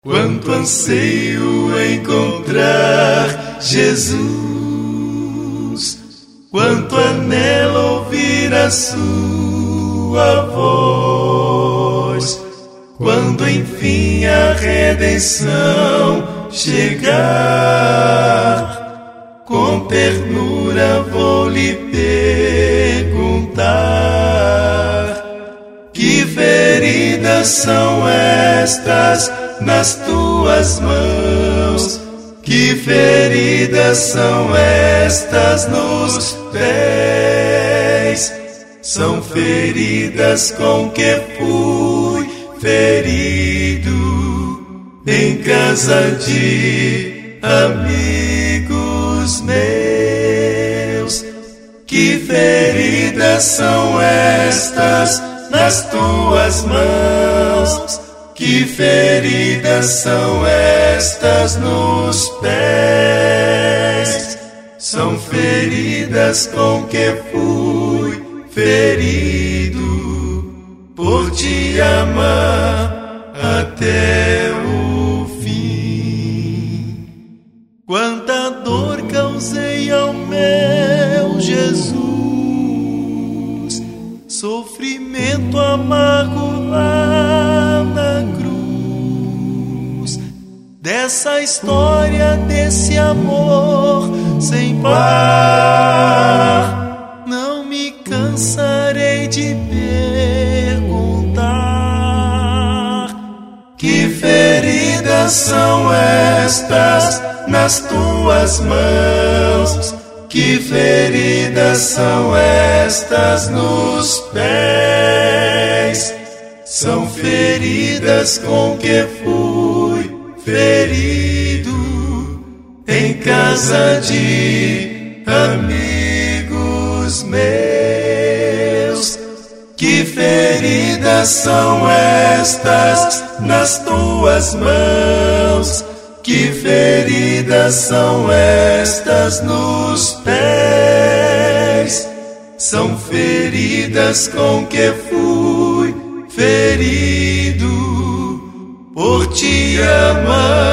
Quanto anseio encontrar Jesus, quanto anelo ouvir a sua voz, quando enfim a redenção chegar, com ternura vou lhe perguntar: que feridas são estas nas tuas mãos? Que feridas são estas nos pés? São feridas com que fui ferido em casa de amigos meus. Que feridas são estas nas tuas mãos? Que feridas são estas nos pés? São feridas com que fui ferido por te amar até o fim. Quanta dor causei ao meu Jesus, sofrimento amargo lá na cruz, dessa história, desse amor sem par, não me cansarei de perguntar: que feridas são estas nas tuas mãos? Que feridas são estas nos pés? São feridas com que fui ferido em casa de amigos meus. Que feridas são estas nas tuas mãos? Que feridas são estas nos pés? São feridas com que fui ferido por te amar